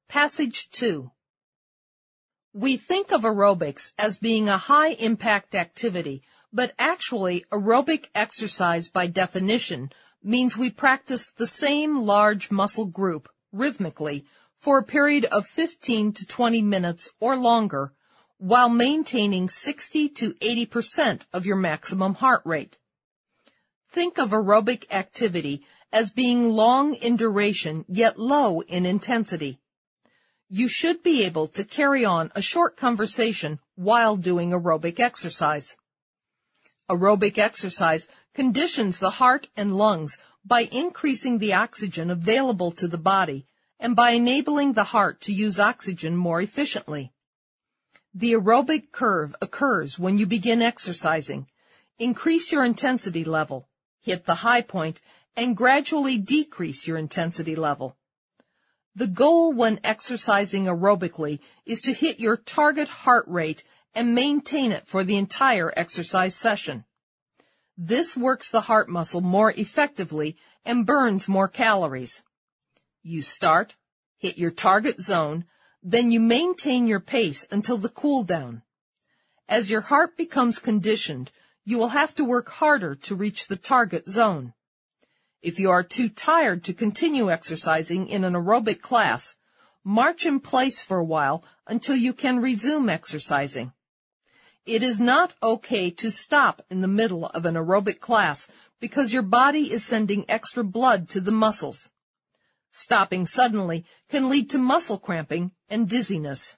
Passage 2. We think of aerobics as being a high-impact activity, but actually aerobic exercise by definition means we practice the same large muscle group rhythmically for a period of 15 to 20 minutes or longer while maintaining 60 to 80% of your maximum heart rate. Think of aerobic activity as being long in duration yet low in intensity. You should be able to carry on a short conversation while doing aerobic exercise. Aerobic exercise conditions the heart and lungs by increasing the oxygen available to the body and by enabling the heart to use oxygen more efficiently. The aerobic curve occurs when you begin exercising. Increase your intensity level, hit the high point, and gradually decrease your intensity level. The goal when exercising aerobically is to hit your target heart rate and maintain it for the entire exercise session. This works the heart muscle more effectively and burns more calories. You start, hit your target zone, then you maintain your pace until the cool down. As your heart becomes conditioned, you will have to work harder to reach the target zone. If you are too tired to continue exercising in an aerobic class, march in place for a while until you can resume exercising. It is not okay to stop in the middle of an aerobic class because your body is sending extra blood to the muscles. Stopping suddenly can lead to muscle cramping and dizziness.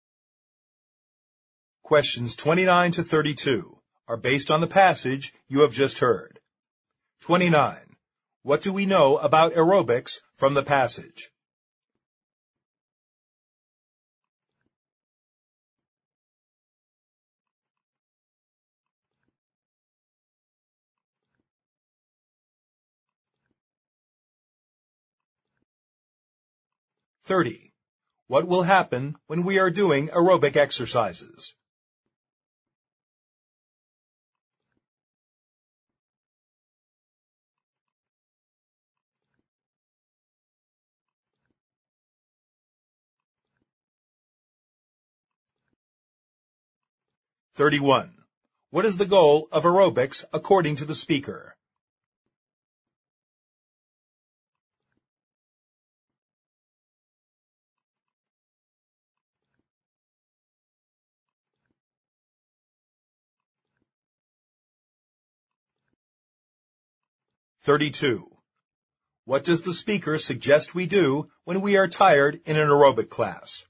Questions 29 to 32 are based on the passage you have just heard. 29. What do we know about aerobics from the passage? "30. What will happen when we are doing aerobic exercises? "31. What is the goal of aerobics according to the speaker? "32. What does the speaker suggest we do when we are tired in an aerobic class?